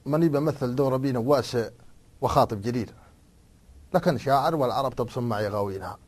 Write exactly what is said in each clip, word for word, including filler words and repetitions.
ماني بمثل دور أبي نواس وخاطب جرير، لكن شاعر والعرب تبصم معي غاوينها.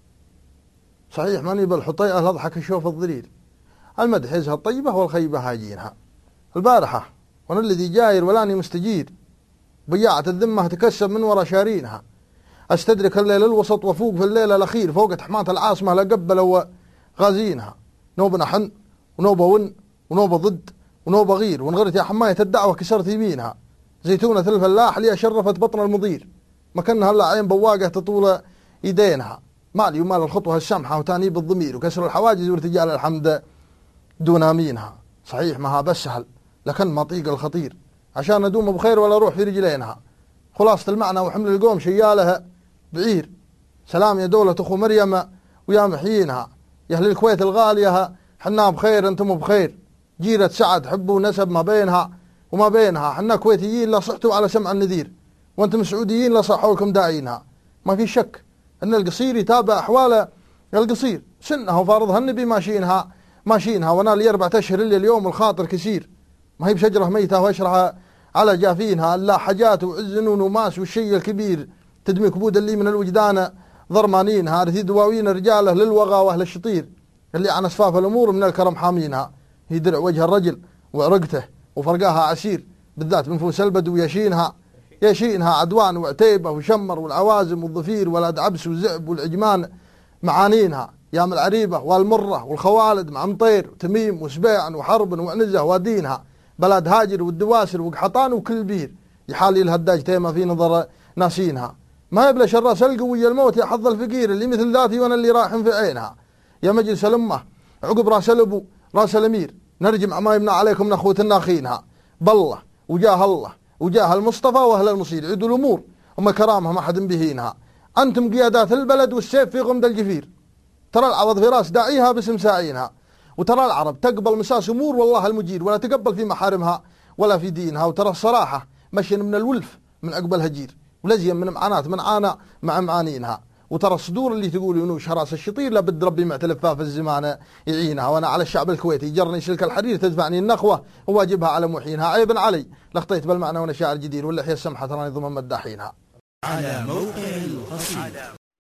صحيح ماني بالحطيئة لأضحك أشوف الضرير، المدح يزهى الطيبة والخيبة هاجينها. البارحة وانا الذي جاير ولاني مستجير، بياعة الذمة تكسب من ورا شارينها. استدرك الليل الوسط وفوق في الليل الأخير، فوق حماة العاصمة لقبلوا غازينها. نوبنا حن ونوبة ون ونوبة ضد ونوبة غير، ونغرت يا حماية الدعوة كسرت يمينها. زيتونة الفلاح لي شرفت بطن المضير، مكنها هلا عين بواقة تطول يدينها. مالي ومال الخطوة السمحة وتانيب الضمير وكسر الحواجز وارتجال الحمد دون امينها. صحيح ما ها بس سهل، لكن ما طيق الخطير عشان ادوم بخير ولا روح في رجلينها. خلاصة المعنى وحمل القوم شيالها بعير. سلام يا دولة اخو مريم ويا محيينها، يا اهل الكويت الغالية حنا بخير انتم بخير. جيرة سعد حب ونسب ما بينها وما بينها، حنا كويتيين لا صحتوا على سمع النذير، وانتم سعوديين لا صحوا لكم داعينها. ما في شك ان القصير يتابع احوال القصير، سنها وفارضها النبي ماشيينها ماشيينها. وانا لي اربعة اشهر اللي اليوم الخاطر كثير، ما هي بشجرة ميتة واشرها على جافينها. الا حاجات وعزنون وماس والشيء الكبير تدمي كبود اللي من الوجدان ضرمانينها. رثي دواوين رجاله للوغى واهل الشطير اللي عن اصفاف الامور من الكرم حامينها. هي درع وجه الرجل وعرقته وفرقاها عسير، بالذات بنفوس البدو يشينها يشينها عدوان وعتيبه وشمر والعوازم والظفير ولد عبس وزعب والعجمان معانينها. يام العريبة والمرة والخوالد مع مطير وتميم وسبيع وحرب وعنزة ودينها. بلد هاجر والدواسر وقحطان وكل بير، يحالي الهداج تيمة في نظر ناسينها. ما يبلش الراس القوي الموت يا حظ الفقير اللي مثل ذاتي وانا اللي رايح في عينها. يا مجلس الأمة عقب راس الأبو راس الأمير، نرجم ما يمنع عليكم من أخوتنا أخينها. بالله وجاه الله وجاه المصطفى وأهل المصير عيدوا الأمور وما كرامها ما حد بهينها. أنتم قيادات البلد والسيف في غمد الجفير، ترى العوض في راس داعيها باسم ساعينها. وترى العرب تقبل مساس أمور والله المجير، ولا تقبل في محارمها ولا في دينها. وترى الصراحة مشي من الولف من عقب الهجير، ولزيا من معاناة من عانى مع معانينها. وترى الصدور اللي تقول ينوش راس الشطير لابد ربي معتلفها في الزمان يعينها. وانا على الشعب الكويتي جرني سلك الحرير تدفعني النخوة وواجبها على محينها. عيبا علي لخطيت بالمعنى وانا شاعر جدير، واللحية السمحة تراني ضمن مداحينها. على موقع القصيد.